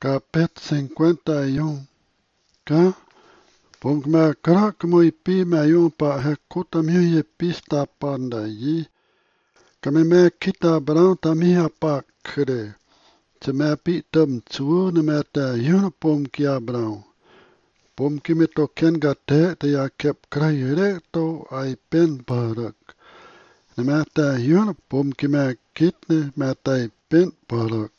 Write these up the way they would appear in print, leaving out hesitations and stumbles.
Capet 51. Ka pong me krak mo ipi me yung pa hekuta mi ye pista panda yi. Kami me kita brau tami apa kre. Te me pi tem tsu ne me te yun pom kia brau. Pom ki me to ken ga te ya kep krai re to ai pen barak. Ne me te yun pom ki me kit ne me te pen barak.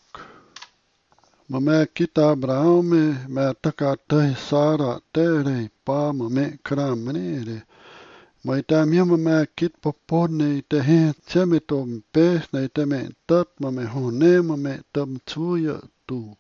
Mame kita Abraham me taka te Sara te re pa mame kram ne re. Mai ta mi mame kit popon ne te he cheme to pes ne te me tat mame hone mame tam tsuya tu.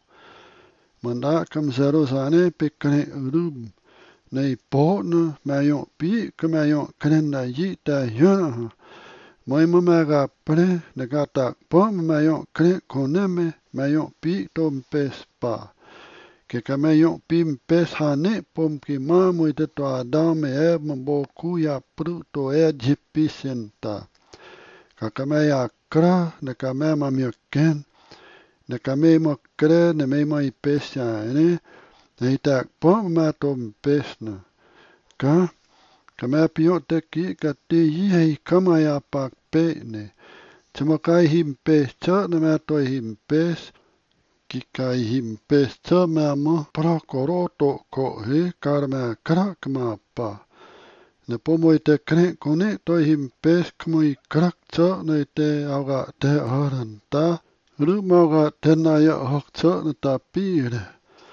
Manda kam zero sane pekne urum. Ne po ne me yon pi ke me yon kren na yi ta yon. Mai mame ga pre ne ga tak po me yon kren koneme me yon pi tom pes pa. Ke kame yon pim pes hane pom ki mamui te to adame e mboku ya pruto e jipisienta. Ka kame ya kra ne kame mamio ken ne kame mo kre ne me mo ipes ya ne ne tak pom ma tom pes na. Ka kame pio te ki ka te yi hei kama ya pak pe ne. Tamakai him pes cha ne me to him pes. Kikai him pes ta mama prakoroto ko he karma krak ma pa. Ne pomoi te kre kone to him pes kmoi krak cha ne te auga te haranta. Rumoga tena ya hok cha ne ta pire.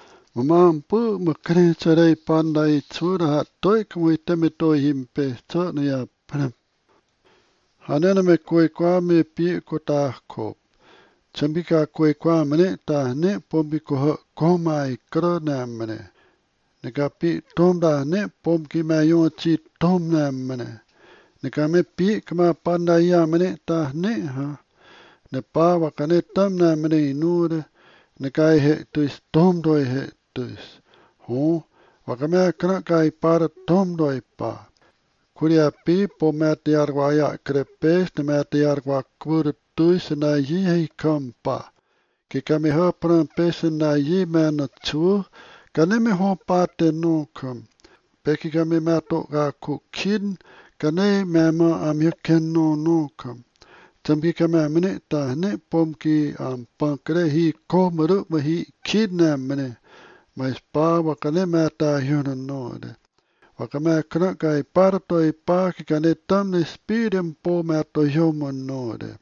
Mamampu makre chare pandai tsura hat toi kmoi te me to him pes cha ne ya prem. Hanena me koi kwa me pi ko ta ko. Chambika kwe kwa mene ta ne pombi ko komai kro na mene. Ne ka pi tom da ne pomki ma yon chi tom na mene. Ne ka me pi kama panda ya mene ta ne ha. Ne pa waka ne tam na mene inure. Ne ka he tuis tom doi he tuis. Ho, waka me kra kai para tom doi pa. Kuria pi po me te arwa ya krepes ne me te arwa kur tuis na yi hei kampa. Ke ka me ho pran pesen na yi me na tsu, ka ne me ho pa te no kam. Peki ka me mato ka kukin, ka ne me ma am yo ken no kam. Tampi ka me mene ta ne pom ki am pankre hi komaru ma hi kid na mene. Ma spa wa ka ne me ta hiona no de. Wa ka me kra ka i parato i pa ki ka ne tam ne spidem po me to hioma no de.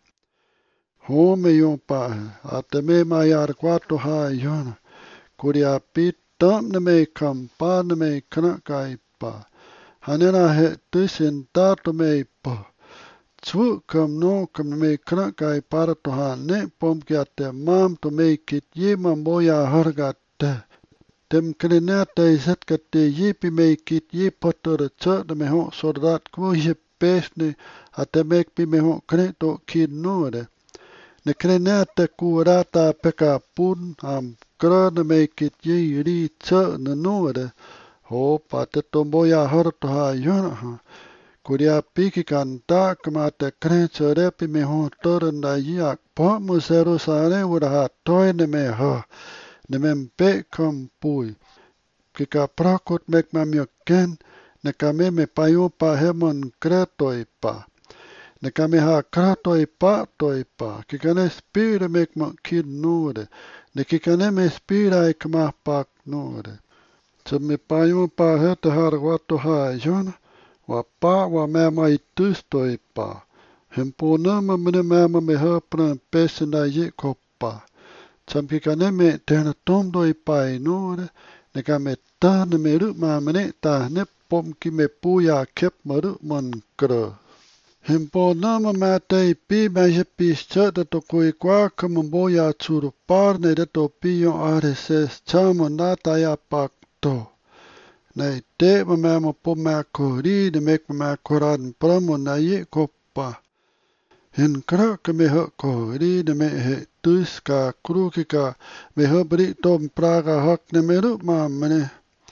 Ho me yon pa, a te me mai ar kwato ha yon. Kuri a pi tam ne me kam pa ne me kana kai pa. Hanena he tusin tato me pa. Tsu kam no kam me kana kai para to ha ne pom ki a te mam to me kit ye mamboya harga te. Tem krena te zet ka te ye pi me kit ye potor tsa de me ho sordat kmo ye pes ne a te mek pi me ho kre to kid no de. Ne krena te kurata peka pun am krana me kit ye ri tsa na nore. Ho pa te tomboya harto ha yona ha. Kuria piki kanta kama te krensa repi me ho toranda yak pa mo zero sane ura ha toi ne me ha. Ne me mpe kam pui. Kika prakot mek mamyo ken ne kame me payo pa hemon kretoi pa. Ne kame ha kratoi pa, kikane spire mek ma kid nore, ne kikane me spira ek ma pak nore. Se me payo pa hete har wato ha jona, wa pa wa mema i tustoi pa. Hempo nama mene mema me hapran pesena ye kopa. Sam kikane me tena tomdoi pa i nore, ne kame ta ne me ru ma mene ta ne pom ki me puya kep maru man kra. Hempo nama matei pi maje pischa da to kui kwa kamambo ya tsuru par ne da to pi yon RSS chama nata ya pak to. Nei te mama po ma kori de mek ma koran pramo na ye kopa. Hen kra ke me ho kori de me he tuis ka kru ki ka me ho bri tom praga hak ne me ru ma mene.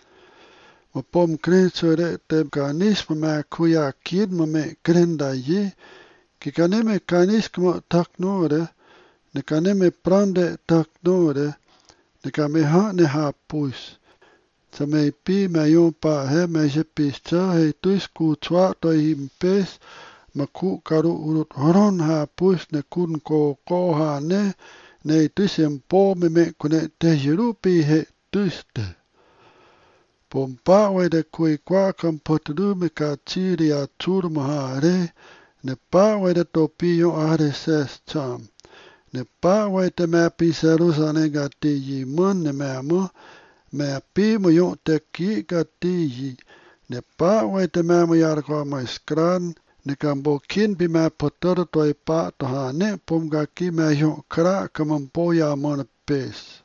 Ma pom krensore te kanis ma kuya kid ma me krenda ye. Ki kaneme kaniskmo tak nore, ne kaneme prande tak nore, ka me ha ne ha puis. Sa me pi me yon pa he me je pista he tuis ku tua to him pes ma ku karu urut horon ha puis ne kun ko ha ne tuis po me kune te jirupi he tuis te. Pompa we de kui kwa kam potudu me ka tiri a tur maha re ne pa we de topi yon are ses cham. Ne pa we te me pi serusane ga te yi mon ne me pi mo yon te ki ga te yi. Ne pa we te me mo yar kwa mo skran ne kambo kin pi me potur to e pa to ha ne pom ga ki me yon kra kam po ya mon pes.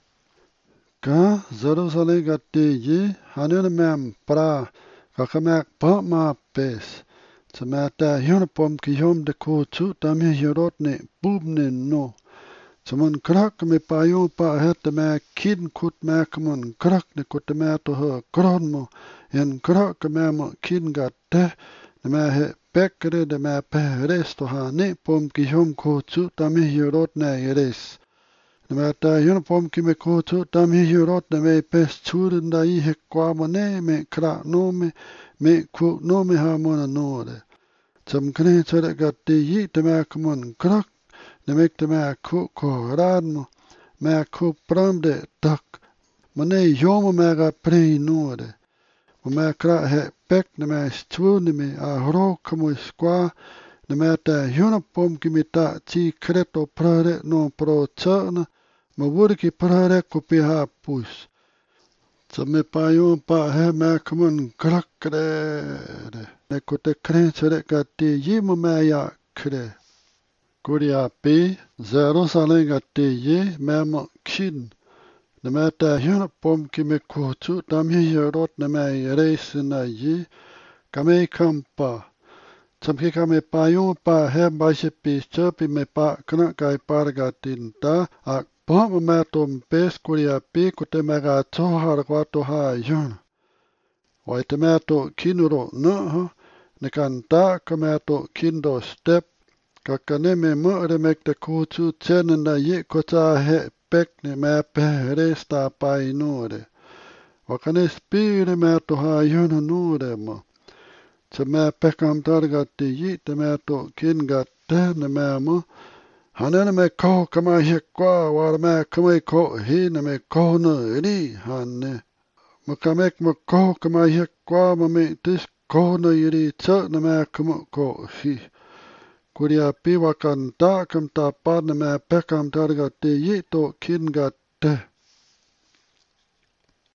Ka Jerusalem ga te yi hanen mem pra ka kamak pa ma pes. Sa me ta yon pom ki yon de ko tu ta me yorot ne bub ne no. Samun krak me pa yon pa het me kin kut me kamun krak ne kut me to ho kron mo. En krak me mo kin ga te ne me he pekre de me pe res to ha ne pom ki yon ko tu ta me yorot ne res. Ne ta yon pom ki me ko tu ta me yorot ne me pes churin da I he kwa mo ne me kra no me ku no me ha mo na no de. Sam kne chore ga te yi te me kamun krak ne mek te me ku ko ran mo me ku pram de tak. Mo ne yomo me ga pre no de. Mo me kra he pek ne me stu ne me a hro kamo skwa ne me ta yon pom ki me ta ti kreto prare no pro chana mo wur ki prare ku pi ha pus. Sa me pa yon pa he me kamun krak kre ne ku te kre chore ga te yi mo me ya kre. Kuria pi Jerusalem ga te ye me mo kin. Ne me ta yon pom ki me kutu tam hi yorot ne me reis na ye ka me kampa. Sam ki ka me pa yon pa he ba se pi pi me pa kna kai par ga tin ta a pa mo me tom pes kuria pi ku te me ga to har kwa to ha yon. Wai te me to kinuro no ne kan ta ka me to kindo step kakane me mo re mek te kutu tenen na ye kota he pek ne me pe resta pa inore. Wakane spire me to ha yon nure mo. Se me pekam targa te yi te me to kin ga te ne me mo. Hanen me ko kama he kwa war me kama ko hi ne me ko no ri hanne. Mo kamek mo ko kama he kwa mo me tis ko no ri tsa ne me kama ko hi. Kuria pi wakan ta kam ta pa ne me pekam targa te yi to kin ga te.